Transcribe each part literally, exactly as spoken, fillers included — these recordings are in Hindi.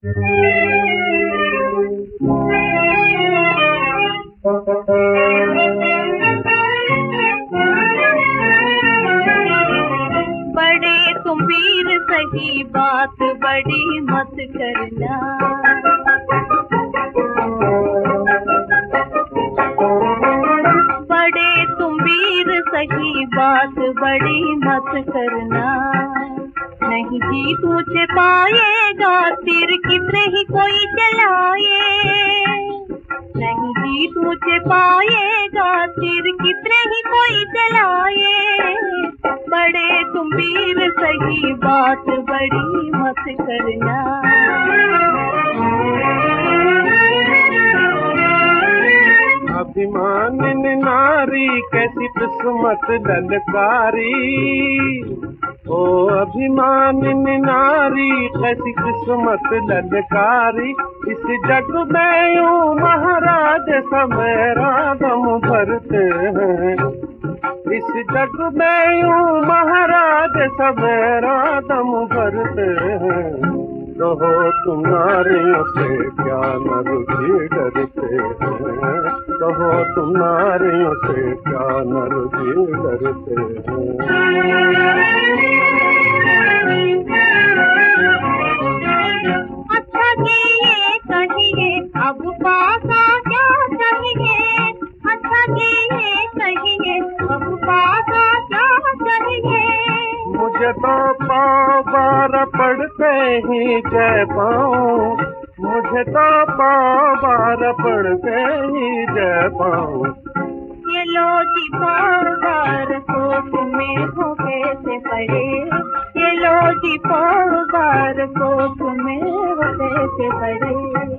बड़े तुम वीर सही बात बड़ी मत करना, बड़े तुम वीर सही बात बड़ी मत करना। नहीं जीत मुझे पाएगा तीर कितने ही कोई चलाए, नहीं जीत मुझे पाएगा तीर कितने ही कोई चलाए। बड़े तुम वीर सही बात बड़ी मत करना। अभिमानिनी नारी कैसी किस्मत ललकारी, ओ अभिमानिनी नारी कैसी किस्मत ललकारी। इस जग में यूं महाराज समेरा दम भरते हैं, इस जग में यूं महाराज समेरा दम भरते हैं। कहो तुम नारियों से क्या नर भी डरते हैं, कहो तुम नारियों से क्या नर भी डरते हैं। अच्छा ये कहिए अब पासा क्या चाहिए, अच्छा ये कहिए अब पासा क्या चाहिए। मुझे तो पाँव बारह पढ़ते ही जय पाऊं, मुझे तो पाँव बारह पढ़ते ही जय पाऊं। ये लो जी पाँव बार को तुम्हें हो कैसे पड़े, ये लो जी पाँव बार को तुम्हें हो कैसे पड़े।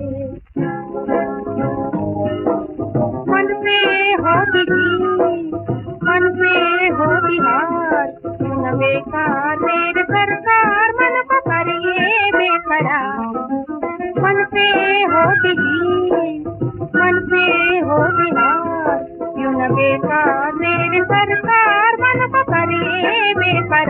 मन पे हो बिजी, मन पे हो बिहार, बेकार मेरे सरकार मन को करिए बेकरार। मन पे हो बिजी, मन पे हो बिहार, यूं न बेकार मेरे सरकार मन को करिए बेकरार।